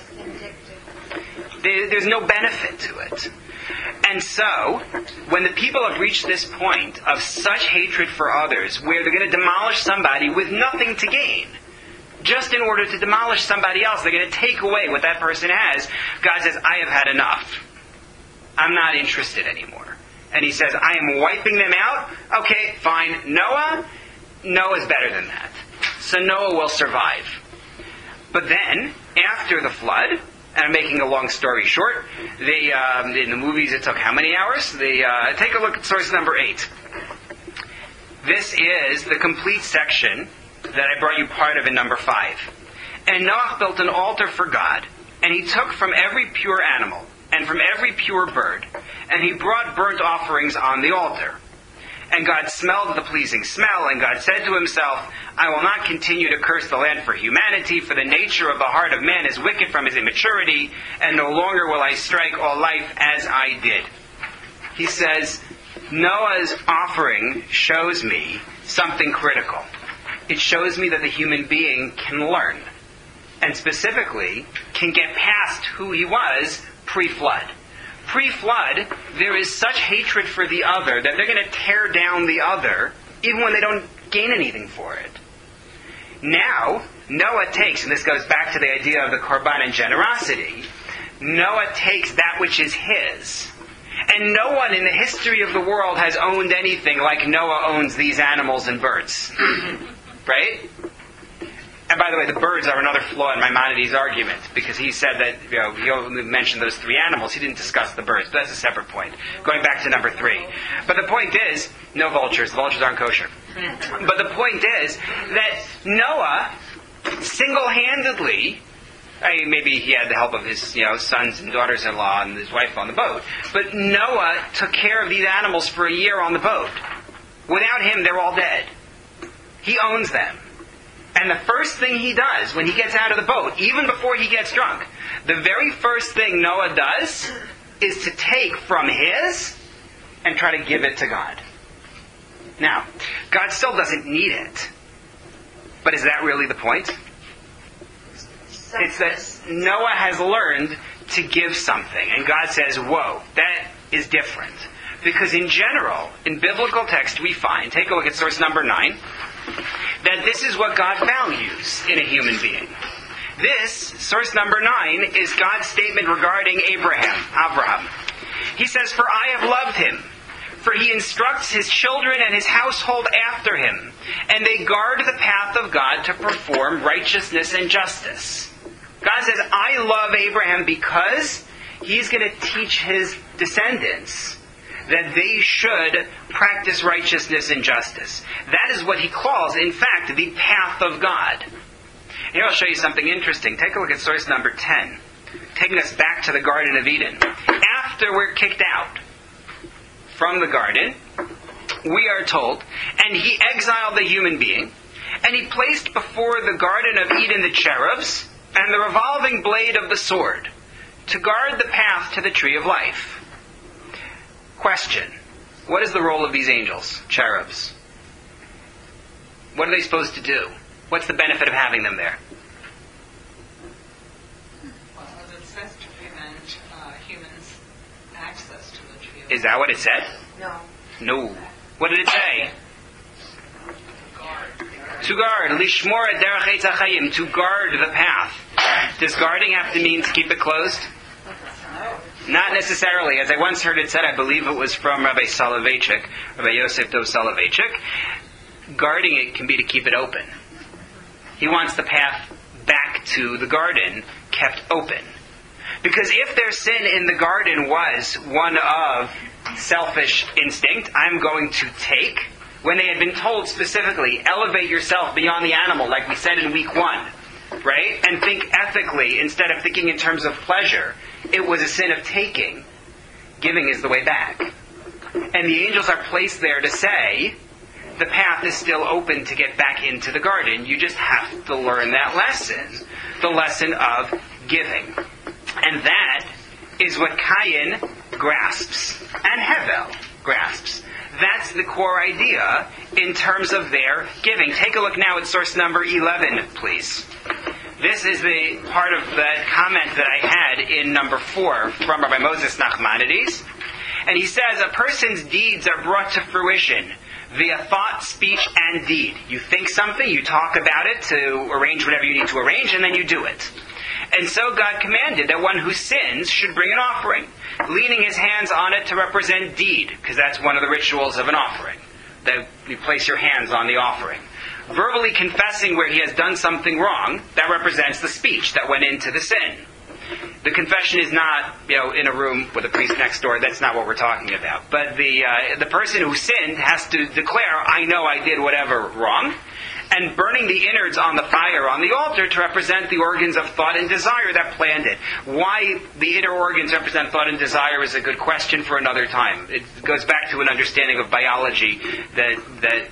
There's no benefit to it. And so, when the people have reached this point of such hatred for others, where they're going to demolish somebody with nothing to gain, just in order to demolish somebody else, they're going to take away what that person has, God says, I have had enough. I'm not interested anymore. And he says, I am wiping them out. Okay, fine. Noah's better than that. So Noah will survive. But then, after the flood, and I'm making a long story short, in the movies it took how many hours? Take a look at source number 8. This is the complete section that I brought you part of in number 5. And Noah built an altar for God, and he took from every pure animal, and from every pure bird, and he brought burnt offerings on the altar. And God smelled the pleasing smell, and God said to himself, I will not continue to curse the land for humanity, for the nature of the heart of man is wicked from his immaturity, and no longer will I strike all life as I did. He says, Noah's offering shows me something critical. It shows me that the human being can learn, and specifically, can get past who he was pre-flood. Pre-flood, there is such hatred for the other that they're going to tear down the other even when they don't gain anything for it. Now, Noah takes, and this goes back to the idea of the korban and generosity, Noah takes that which is his. And no one in the history of the world has owned anything like Noah owns these animals and birds. Right? And by the way, the birds are another flaw in Maimonides' argument, because he said that he only mentioned those 3 animals. He didn't discuss the birds, but that's a separate point. Going back to number 3. But the point is, no vultures. The vultures aren't kosher. But the point is that Noah single-handedly Maybe he had the help of his sons and daughters-in-law and his wife on the boat. But Noah took care of these animals for a year on the boat. Without him, they're all dead. He owns them. And the first thing he does when he gets out of the boat, even before he gets drunk, the very first thing Noah does is to take from his and try to give it to God. Now, God still doesn't need it. But is that really the point? It's that Noah has learned to give something. And God says, whoa, that is different. Because in general, in biblical text we find, take a look at source number 9, that this is what God values in a human being. This, source number 9, is God's statement regarding Abraham. He says, "For I have loved him, for he instructs his children and his household after him, and they guard the path of God to perform righteousness and justice." God says, I love Abraham because he's going to teach his descendants that they should practice righteousness and justice. That is what he calls, in fact, the path of God. Here I'll show you something interesting. Take a look at source number 10, taking us back to the Garden of Eden. After we're kicked out from the garden, we are told, and he exiled the human being, and he placed before the Garden of Eden the cherubs and the revolving blade of the sword to guard the path to the tree of life. Question: what is the role of these angels, cherubs? What are they supposed to do? What's the benefit of having them there? Well, it says to prevent humans access to the tree. Is that what it said? No. What did it say? To guard. Lishmor derech etz hachayim. To guard the path. Does guarding have to mean to keep it closed? Not necessarily. As I once heard it said, I believe it was from Rabbi Soloveitchik, Rabbi Yosef Dov Soloveitchik, guarding it can be to keep it open. He wants the path back to the garden kept open. Because if their sin in the garden was one of selfish instinct, I'm going to take, when they had been told specifically, elevate yourself beyond the animal, like we said in week 1, right? And think ethically instead of thinking in terms of pleasure. It was a sin of taking. Giving is the way back. And the angels are placed there to say, the path is still open to get back into the garden. You just have to learn that lesson. The lesson of giving. And that is what Cain grasps and Hevel grasps. That's the core idea in terms of their giving. Take a look now at source number 11, please. This is the part of the comment that I had in number 4 from Rabbi Moses Nachmanides. And he says, a person's deeds are brought to fruition via thought, speech, and deed. You think something, you talk about it to arrange whatever you need to arrange, and then you do it. And so God commanded that one who sins should bring an offering, leaning his hands on it to represent deed, because that's one of the rituals of an offering, that you place your hands on the offering. Verbally confessing where he has done something wrong, that represents the speech that went into the sin. The confession is not, in a room with a priest next door. That's not what we're talking about. But the person who sinned has to declare, I know I did whatever wrong, and burning the innards on the fire on the altar to represent the organs of thought and desire that planned it. Why the inner organs represent thought and desire is a good question for another time. It goes back to an understanding of biology that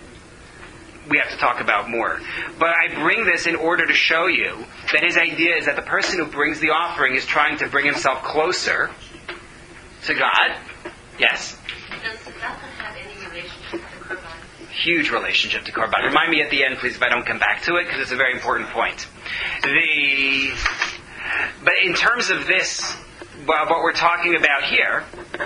we have to talk about more. But I bring this in order to show you that his idea is that the person who brings the offering is trying to bring himself closer to God. Yes? Does that have any relationship to Korban? Huge relationship to Korban. Remind me at the end, please, if I don't come back to it, because it's a very important point. But in terms of this, what we're talking about here,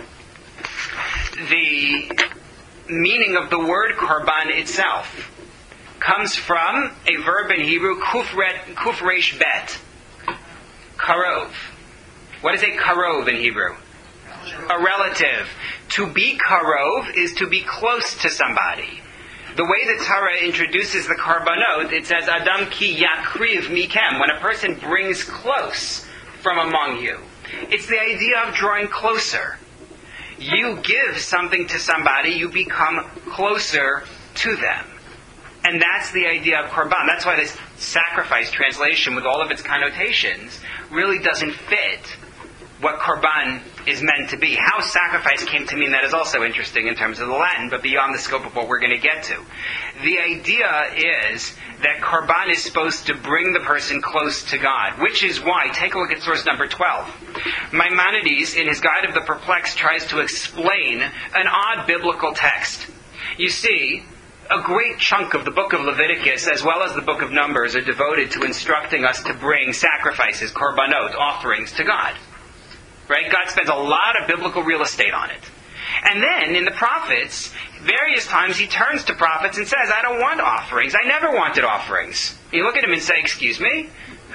the meaning of the word Korban itself comes from a verb in Hebrew, kuf resh bet, karov. What is a karov in Hebrew? A relative. To be karov is to be close to somebody. The way the Torah introduces the karbanot, it says, Adam ki yakriv mikem, when a person brings close from among you. It's the idea of drawing closer. You give something to somebody, you become closer to them. And that's the idea of Korban. That's why this sacrifice translation with all of its connotations really doesn't fit what korban is meant to be. How sacrifice came to mean that is also interesting in terms of the Latin, but beyond the scope of what we're going to get to. The idea is that korban is supposed to bring the person close to God, which is why, take a look at source number 12. Maimonides, in his Guide of the Perplexed, tries to explain an odd biblical text. You see, a great chunk of the book of Leviticus, as well as the book of Numbers, are devoted to instructing us to bring sacrifices, korbanot, offerings to God. Right? God spends a lot of biblical real estate on it. And then, in the prophets, various times he turns to prophets and says, I don't want offerings. I never wanted offerings. You look at him and say, excuse me?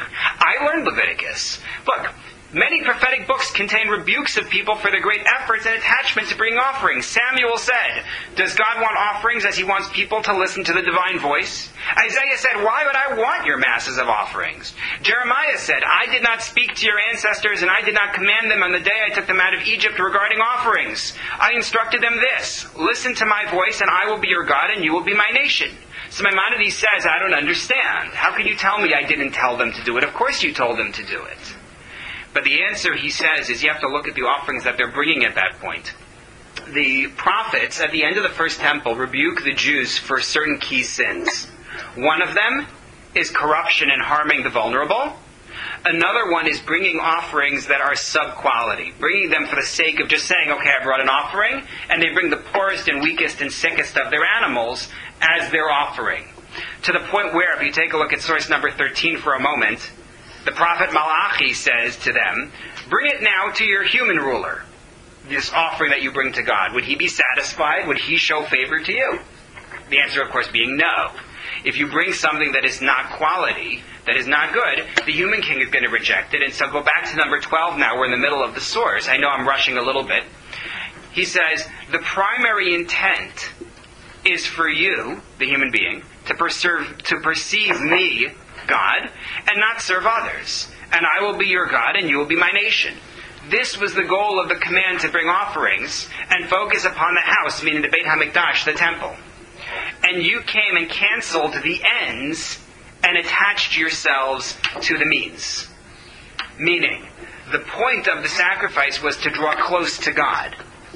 I learned Leviticus. Look, many prophetic books contain rebukes of people for their great efforts and attachment to bring offerings. Samuel said, does God want offerings as he wants people to listen to the divine voice? Isaiah said, why would I want your masses of offerings? Jeremiah said, I did not speak to your ancestors and I did not command them on the day I took them out of Egypt regarding offerings. I instructed them this, listen to my voice and I will be your God and you will be my nation. So Maimonides says, I don't understand. How can you tell me I didn't tell them to do it? Of course you told them to do it. But the answer, he says, is you have to look at the offerings that they're bringing at that point. The prophets, at the end of the first temple, rebuke the Jews for certain key sins. One of them is corruption and harming the vulnerable. Another one is bringing offerings that are sub-quality, bringing them for the sake of just saying, okay, I brought an offering, and they bring the poorest and weakest and sickest of their animals as their offering. To the point where, if you take a look at source number 13 for a moment, the prophet Malachi says to them, bring it now to your human ruler, this offering that you bring to God. Would he be satisfied? Would he show favor to you? The answer, of course, being no. If you bring something that is not quality, that is not good, the human king is going to reject it. And so go back to number 12 now. We're in the middle of the source. I know I'm rushing a little bit. He says, the primary intent is for you, the human being, to perceive me, God, and not serve others. And I will be your God, and you will be my nation. This was the goal of the command to bring offerings and focus upon the house, meaning the Beit HaMikdash, the temple. And you came and canceled the ends and attached yourselves to the means. Meaning, the point of the sacrifice was to draw close to God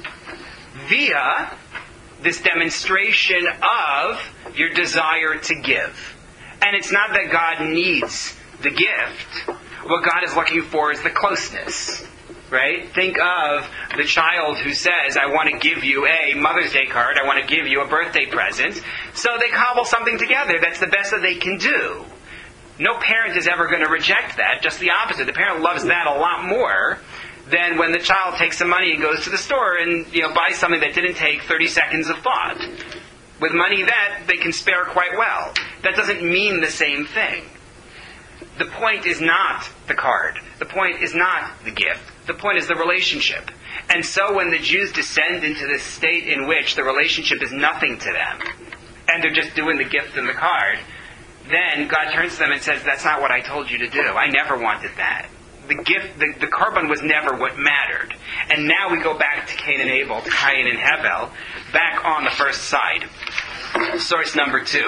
via this demonstration of your desire to give. And it's not that God needs the gift. What God is looking for is the closeness. Right? Think of the child who says, I want to give you a Mother's Day card, I want to give you a birthday present. So they cobble something together. That's the best that they can do. No parent is ever going to reject that. Just the opposite. The parent loves that a lot more than when the child takes some money and goes to the store and buys something that didn't take 30 seconds of thought. With money that they can spare quite well. That doesn't mean the same thing. The point is not the card. The point is not the gift. The point is the relationship. And so when the Jews descend into this state in which the relationship is nothing to them, and they're just doing the gift and the card, then God turns to them and says, that's not what I told you to do. I never wanted that. The gift, the korban was never what mattered. And now we go back to Cain and Abel, to Cain and Hevel, back on the first side. Source number 2.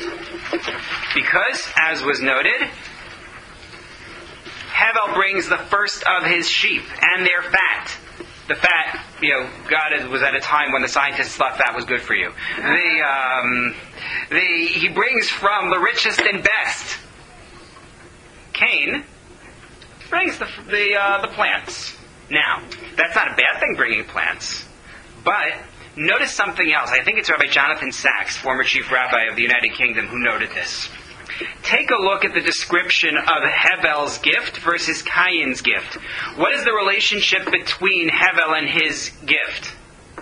Because, as was noted, Hevel brings the first of his sheep and their fat. The fat, God was at a time when the scientists thought fat was good for you. He brings from the richest and best. Cain brings the plants. Now, that's not a bad thing, bringing plants. But notice something else. I think it's Rabbi Jonathan Sachs, former chief rabbi of the United Kingdom, who noted this. Take a look at the description of Hevel's gift versus Cain's gift. What is the relationship between Hevel and his gift?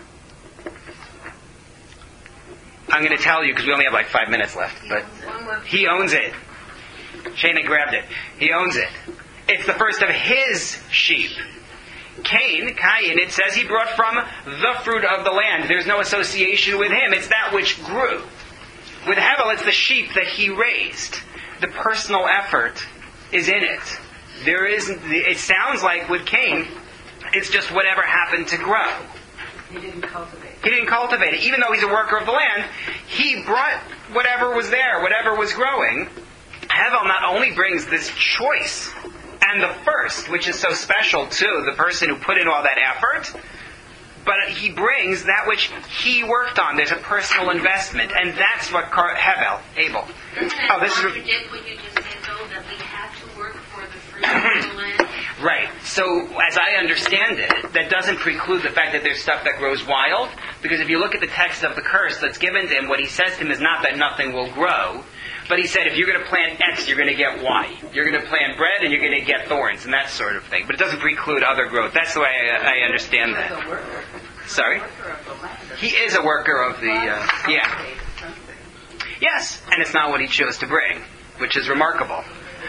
I'm going to tell you because we only have like 5 minutes left. But he owns it. Shana grabbed it. He owns it. It's the first of his sheep. Cain, it says he brought from the fruit of the land. There's no association with him. It's that which grew. With Hevel, it's the sheep that he raised. The personal effort is in it. It sounds like with Cain, it's just whatever happened to grow. He didn't cultivate. He didn't cultivate it. Even though he's a worker of the land, he brought whatever was there, whatever was growing. Hevel not only brings this choice and the first, which is so special to the person who put in all that effort, but he brings that which he worked on. There's a personal investment, and that's what Abel. Doesn't that contradict what you just said, though, that we have to work for the fruit of the land? Right. So, as I understand it, that doesn't preclude the fact that there's stuff that grows wild, because if you look at the text of the curse that's given to him, what he says to him is not that nothing will grow, but he said if you're going to plant X, you're going to get Y. You're going to plant bread, and you're going to get thorns, and that sort of thing. But it doesn't preclude other growth. That's the way I understand that. Sorry? He is a worker of the... yeah. Yes, and it's not what he chose to bring, which is remarkable.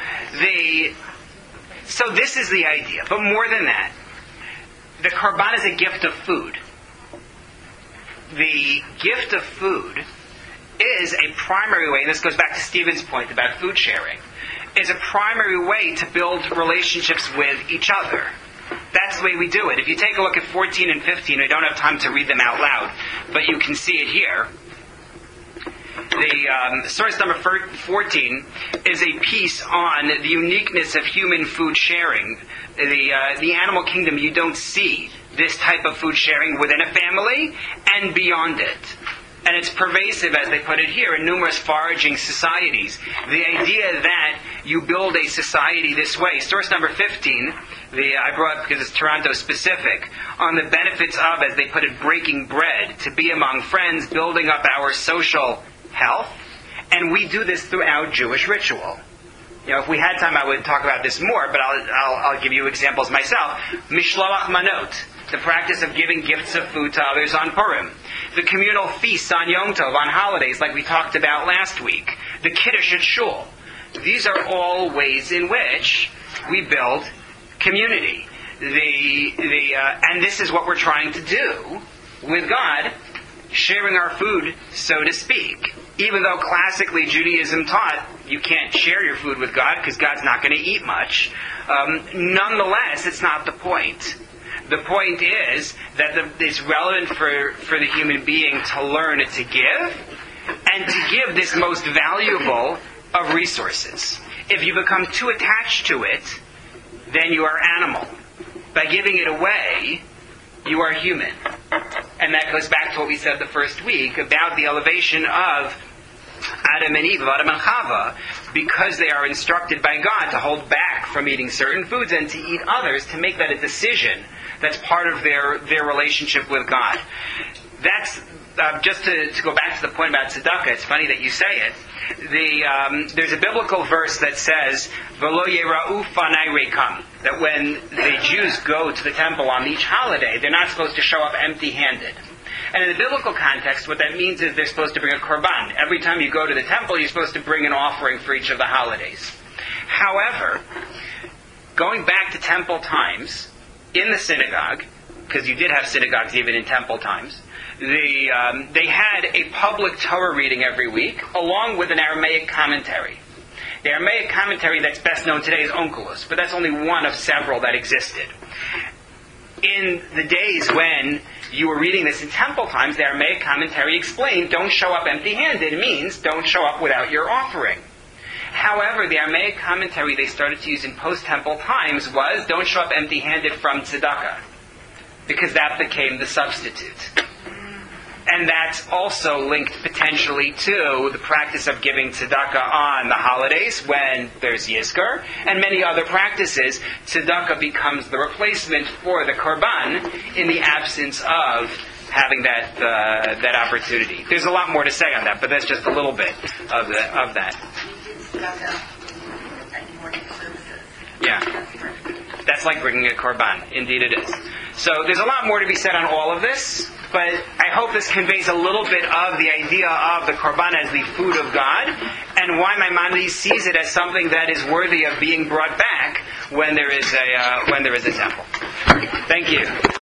So this is the idea. But more than that, the korban is a gift of food. The gift of food is a primary way, and this goes back to Stephen's point about food sharing, is a primary way to build relationships with each other. That's the way we do it. If you take a look at 14 and 15, I don't have time to read them out loud, but you can see it here. The source number 14 is a piece on the uniqueness of human food sharing. The animal kingdom, you don't see this type of food sharing within a family and beyond it. And it's pervasive, as they put it here, in numerous foraging societies. The idea that you build a society this way. Source number 15, I brought up because it's Toronto specific, on the benefits of, as they put it, breaking bread, to be among friends, building up our social health. And we do this throughout Jewish ritual. If we had time, I would talk about this more, but I'll give you examples myself. Mishloach manot, the practice of giving gifts of food to others on Purim. The communal feasts on Yom Tov, on holidays, like we talked about last week. The Kiddush at Shul. These are all ways in which we build community. And this is what we're trying to do with God, sharing our food, so to speak. Even though classically Judaism taught you can't share your food with God because God's not going to eat much, nonetheless, it's not the point. The point is that it's relevant for the human being to learn to give, and to give this most valuable of resources. If you become too attached to it, then you are animal. By giving it away, you are human. And that goes back to what we said the first week about the elevation of Adam and Eve, of Adam and Chava, because they are instructed by God to hold back from eating certain foods and to eat others, to make that a decision that's part of their relationship with God. That's just to go back to the point about tzedakah. It's funny that you say it. There's a biblical verse that says, "V'lo yera'u fanai rekam," that when the Jews go to the temple on each holiday, they're not supposed to show up empty-handed. And in the biblical context, what that means is they're supposed to bring a korban. Every time you go to the temple, you're supposed to bring an offering for each of the holidays. However, going back to temple times, in the synagogue, because you did have synagogues even in temple times, they had a public Torah reading every week, along with an Aramaic commentary. The Aramaic commentary that's best known today is Onkelos, but that's only one of several that existed. In the days when you were reading this in temple times, the Aramaic commentary explained, don't show up empty-handed. It means don't show up without your offering. However, the Aramaic commentary they started to use in post-temple times was, don't show up empty-handed from tzedakah, because that became the substitute. And that's also linked potentially to the practice of giving tzedakah on the holidays when there's Yizkor, and many other practices. Tzedakah becomes the replacement for the korban in the absence of having that opportunity. There's a lot more to say on that, but that's just a little bit of that. Yeah. That's like bringing a korban. Indeed it is. So there's a lot more to be said on all of this, but I hope this conveys a little bit of the idea of the korban as the food of God, and why Maimonides sees it as something that is worthy of being brought back when there is a temple. Thank you.